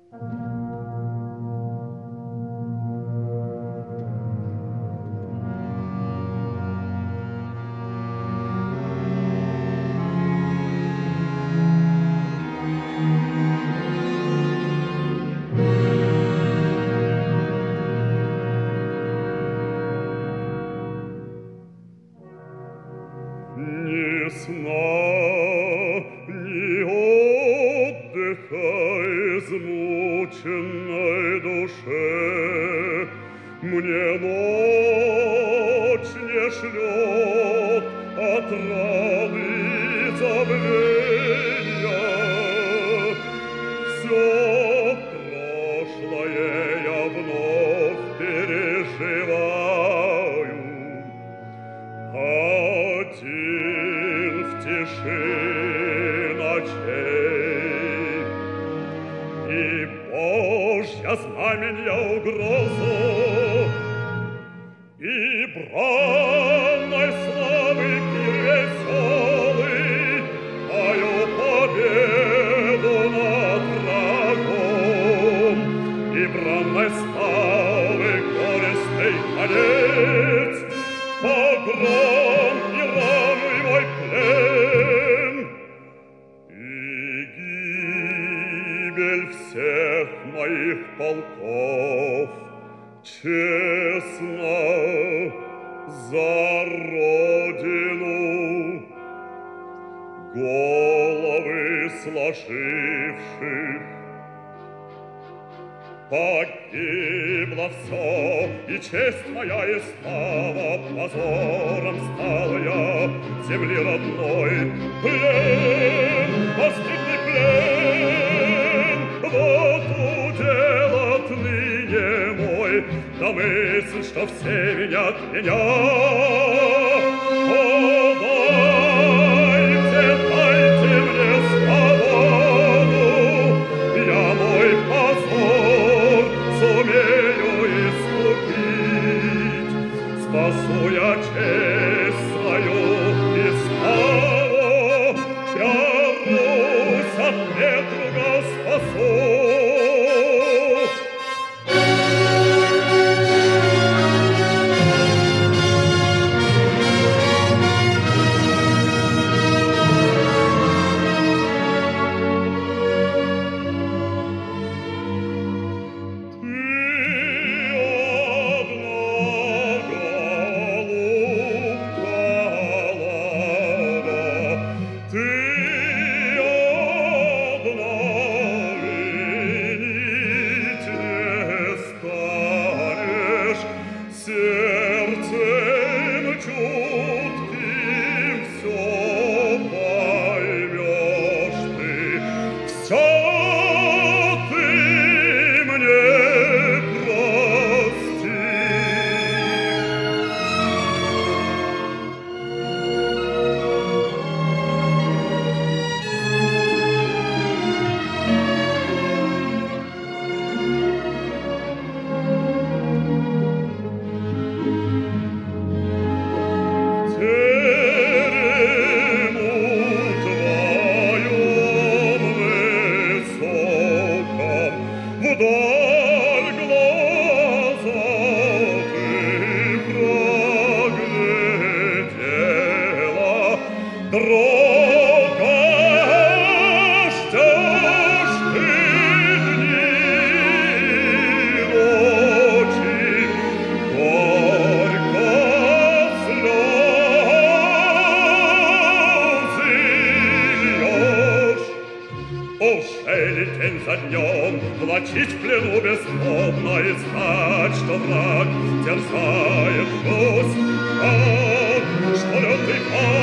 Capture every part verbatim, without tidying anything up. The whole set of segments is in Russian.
Ни сна, ни отдыха измученной душе, мне ночь не шлет отрады забвенья. Все прошлое я вновь переживаю, один в тиши ночей. И Божья знаменья угрозу, и бранной славы пир веселый, мою победу над врагом, и бранной славы горестный конец, погром и раны мой плен, и гибель всех моих полков честно за родину, головы сложивших. Погибло все, и честь моя, и слава позором стала я земли родной. Плен, постыдный плен, вот удел отныне мой, да мысль, что все винят меня. О, дайте, дайте мне свободу, я мой позор сумею искупить, спасу я честь свою и славу, я Русь от недруга спасу. Влачить в плену бесплодно и знать, что враг терзает Русь, так, что лютый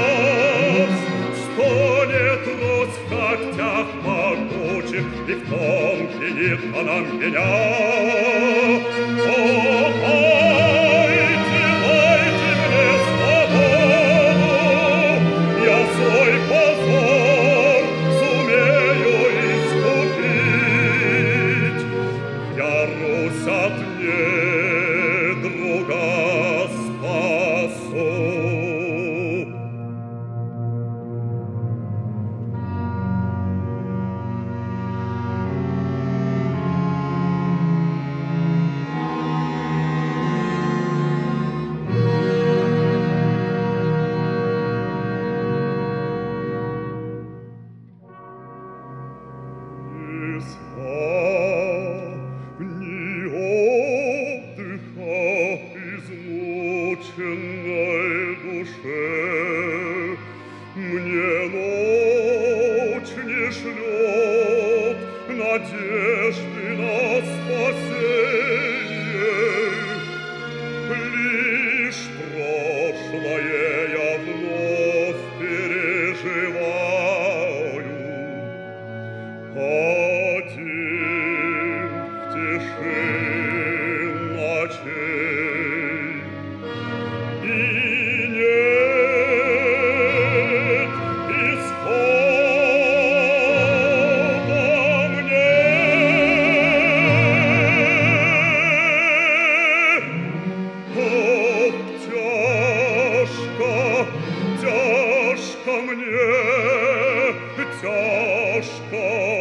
пас стонет Русь в когтях могучих, и в том винит она меня. О, дайте, дайте мне свободу, я свой позор сумею искупить. Я Русь от недруга спасу. надежды на спасение. Лишь прошлое я вновь переживаю. Один в тиши ночей. И нет исхода мне. Ох, тяжко, тяжко мне, тяжко